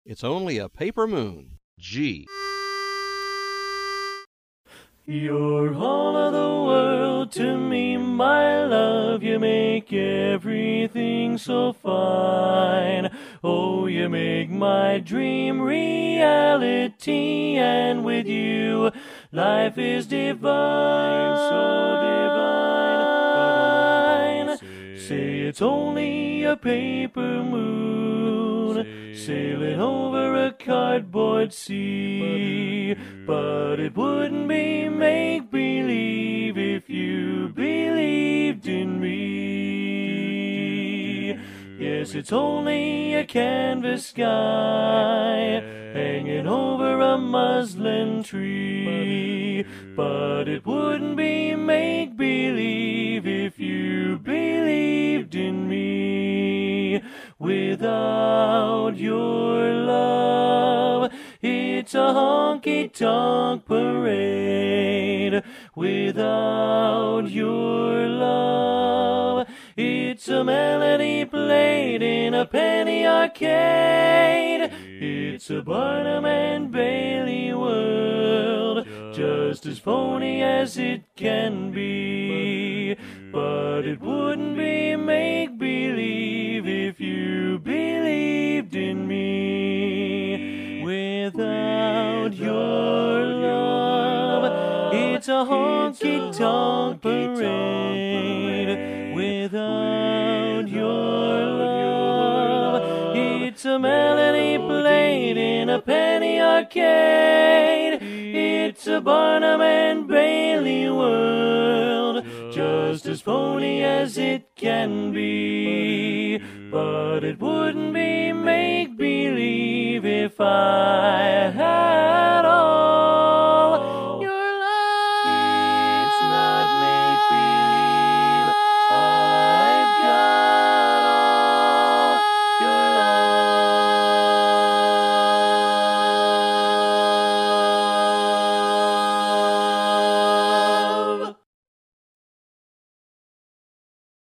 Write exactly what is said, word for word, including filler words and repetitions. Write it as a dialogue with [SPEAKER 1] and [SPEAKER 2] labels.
[SPEAKER 1] It's only a paper moon. G.
[SPEAKER 2] You're all of the world to me, my love. You make everything so fine. Oh, you make my dream reality, and with you, life is divine, so divine. Say it's only a paper moon, sailing over a cardboard sea, but it wouldn't be make-believe if you believed in me. Yes, it's only a canvas sky hanging over a muslin tree, but it wouldn't be make-believe if you believed in me. Without your love, it's a honky-tonk parade. Without your love, it's a melody played in a penny arcade. It's a Barnum and Bailey world, just as phony as it can be. But it wouldn't be make-believe if you believed in me. Without your love, it's a honky-tonk parade. Without your love, it's a melody played in a penny arcade. It's a Barnum and Bailey world, just as phony as it can be. But it wouldn't be make-believe if I